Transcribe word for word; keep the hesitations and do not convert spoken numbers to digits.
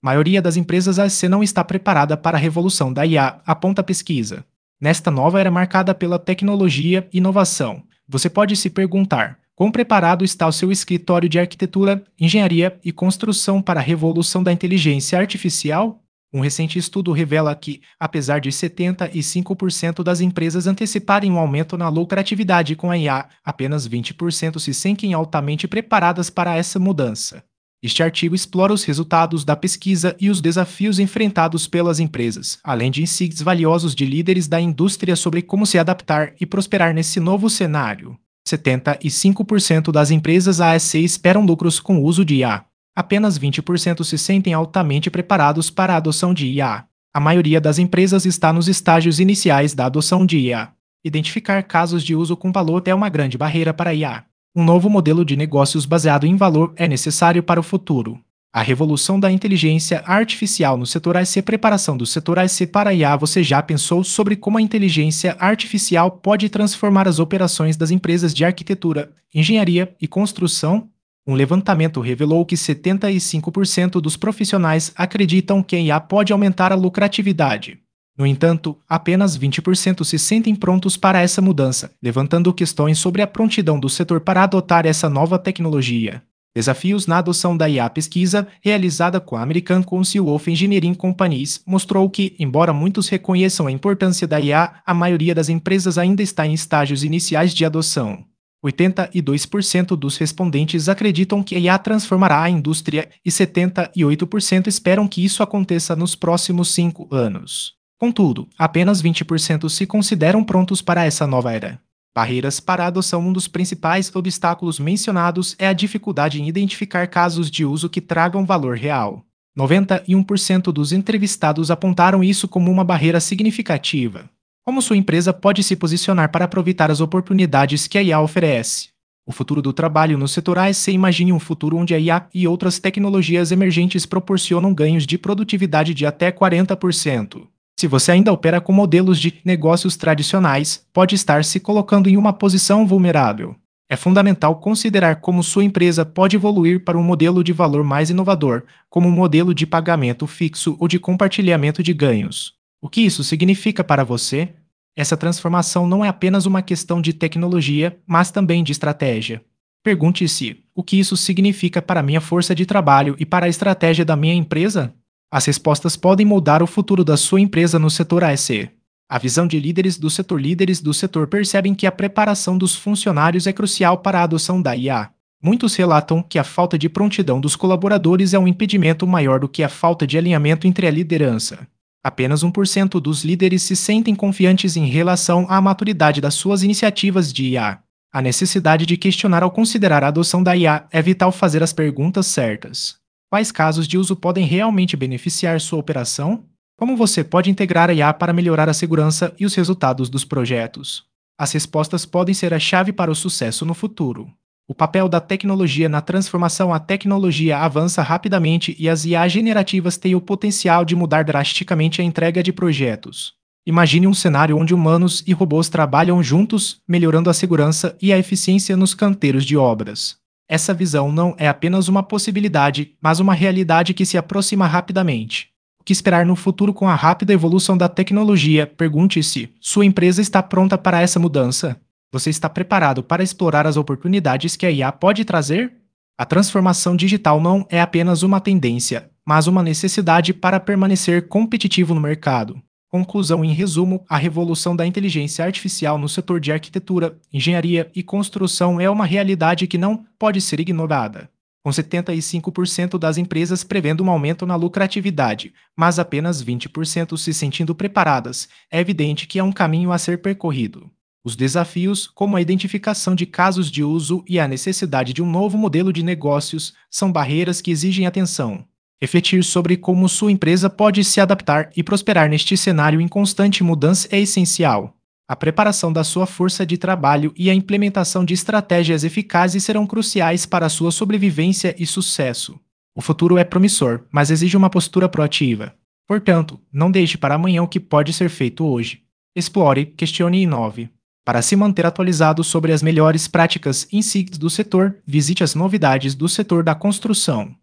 A maioria das empresas A C não está preparada para a revolução da I A, aponta a pesquisa. Nesta nova era marcada pela tecnologia e inovação, você pode se perguntar: quão preparado está o seu escritório de arquitetura, engenharia e construção para a revolução da inteligência artificial? Um recente estudo revela que, apesar de setenta e cinco por cento das empresas anteciparem um aumento na lucratividade com a I A, apenas vinte por cento se sentem altamente preparadas para essa mudança. Este artigo explora os resultados da pesquisa e os desafios enfrentados pelas empresas, além de insights valiosos de líderes da indústria sobre como se adaptar e prosperar nesse novo cenário. setenta e cinco por cento das empresas A S C esperam lucros com o uso de I A. Apenas vinte por cento se sentem altamente preparados para a adoção de I A. A maioria das empresas está nos estágios iniciais da adoção de I A. Identificar casos de uso com valor é uma grande barreira para a I A. Um novo modelo de negócios baseado em valor é necessário para o futuro. A revolução da inteligência artificial no setor A C. Preparação do setor A C para a I A. Você já pensou sobre como a inteligência artificial pode transformar as operações das empresas de arquitetura, engenharia e construção? Um levantamento revelou que setenta e cinco por cento dos profissionais acreditam que a I A pode aumentar a lucratividade. No entanto, apenas vinte por cento se sentem prontos para essa mudança, levantando questões sobre a prontidão do setor para adotar essa nova tecnologia. Desafios na adoção da I A. Pesquisa, realizada com a American Council of Engineering Companies, mostrou que, embora muitos reconheçam a importância da I A, a maioria das empresas ainda está em estágios iniciais de adoção. oitenta e dois por cento dos respondentes acreditam que a I A transformará a indústria e setenta e oito por cento esperam que isso aconteça nos próximos cinco anos. Contudo, apenas vinte por cento se consideram prontos para essa nova era. Barreiras para a adoção. Um dos principais obstáculos mencionados é a dificuldade em identificar casos de uso que tragam valor real. noventa e um por cento dos entrevistados apontaram isso como uma barreira significativa. Como sua empresa pode se posicionar para aproveitar as oportunidades que a I A oferece? O futuro do trabalho no setor A S C. Imagine um futuro onde a I A e outras tecnologias emergentes proporcionam ganhos de produtividade de até quarenta por cento. Se você ainda opera com modelos de negócios tradicionais, pode estar se colocando em uma posição vulnerável. É fundamental considerar como sua empresa pode evoluir para um modelo de valor mais inovador, como um modelo de pagamento fixo ou de compartilhamento de ganhos. O que isso significa para você? Essa transformação não é apenas uma questão de tecnologia, mas também de estratégia. Pergunte-se: o que isso significa para a minha força de trabalho e para a estratégia da minha empresa? As respostas podem moldar o futuro da sua empresa no setor A S C. A visão de líderes do setor. Líderes do setor percebem que a preparação dos funcionários é crucial para a adoção da I A. Muitos relatam que a falta de prontidão dos colaboradores é um impedimento maior do que a falta de alinhamento entre a liderança. Apenas um por cento dos líderes se sentem confiantes em relação à maturidade das suas iniciativas de I A. A necessidade de questionar ao considerar a adoção da I A é vital. Fazer as perguntas certas. Quais casos de uso podem realmente beneficiar sua operação? Como você pode integrar a I A para melhorar a segurança e os resultados dos projetos? As respostas podem ser a chave para o sucesso no futuro. O papel da tecnologia na transformação. A tecnologia avança rapidamente e as I A generativas têm o potencial de mudar drasticamente a entrega de projetos. Imagine um cenário onde humanos e robôs trabalham juntos, melhorando a segurança e a eficiência nos canteiros de obras. Essa visão não é apenas uma possibilidade, mas uma realidade que se aproxima rapidamente. O que esperar no futuro com a rápida evolução da tecnologia? Pergunte-se: sua empresa está pronta para essa mudança? Você está preparado para explorar as oportunidades que a I A pode trazer? A transformação digital não é apenas uma tendência, mas uma necessidade para permanecer competitivo no mercado. Conclusão. Em resumo, a revolução da inteligência artificial no setor de arquitetura, engenharia e construção é uma realidade que não pode ser ignorada. Com setenta e cinco por cento das empresas prevendo um aumento na lucratividade, mas apenas vinte por cento se sentindo preparadas, é evidente que é um caminho a ser percorrido. Os desafios, como a identificação de casos de uso e a necessidade de um novo modelo de negócios, são barreiras que exigem atenção. Refletir sobre como sua empresa pode se adaptar e prosperar neste cenário em constante mudança é essencial. A preparação da sua força de trabalho e a implementação de estratégias eficazes serão cruciais para a sua sobrevivência e sucesso. O futuro é promissor, mas exige uma postura proativa. Portanto, não deixe para amanhã o que pode ser feito hoje. Explore, questione e inove. Para se manter atualizado sobre as melhores práticas e insights do setor, visite as novidades do setor da construção.